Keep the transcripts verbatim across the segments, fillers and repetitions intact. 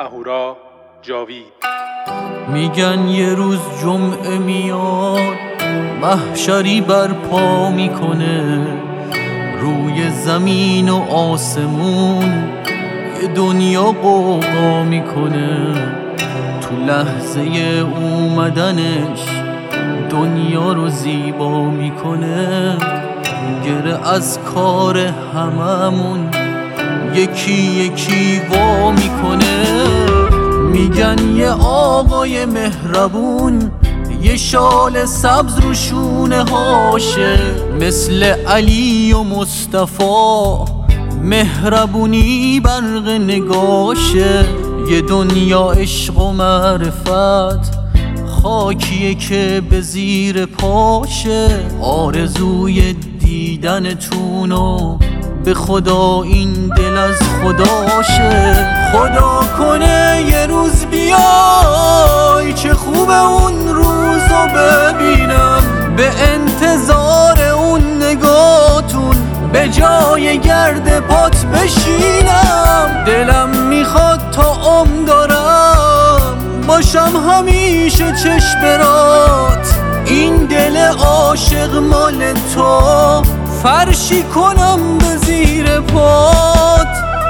اهورا جاوید. میگن یه روز جمعه میاد، محشری برپا میکنه، روی زمین و آسمون یه دنیا قوقا میکنه. تو لحظه اومدنش دنیا رو زیبا میکنه، گره از کار هممون یکی یکی وا میکنه. میگن یه آقای مهربون یه شال سبز رو شونه هاشه، مثل علی و مصطفی مهربونی برق نگاشه. یه دنیا عشق و معرفت خاکیه که به زیر پاشه. آرزوی دیدنتونو به خدا این دل از خداشه. خدا کنه یه روز بیای، چه خوبه اون روزو ببینم. به انتظار اون نگاتون به جای گرد پات بشینم. دلم میخواد تا عمر دارم باشم همیشه چشم برات. این دل عاشق مال تو فرشی کنم به زیر پات.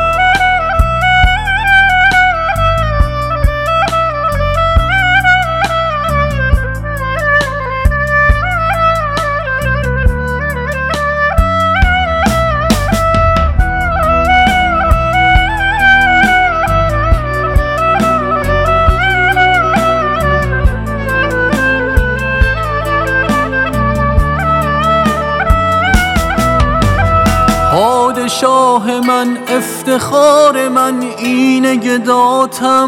پادشاه من افتخار من اینه گداتم،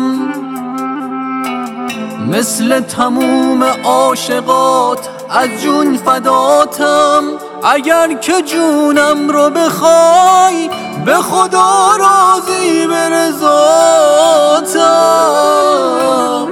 مثل تموم عاشقات از جون فداتم. اگر که جونم رو بخوای به خدا راضی به رضاتم.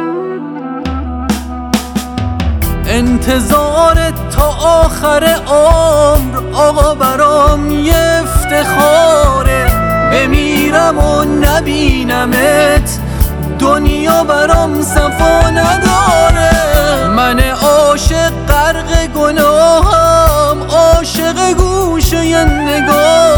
انتظارت تا آخر عمر آقا برام یه افتخاره. بمیرم و نبینمت دنیا برام صفا نداره. من عاشق غرق گناهم، عاشق گوشه نگاه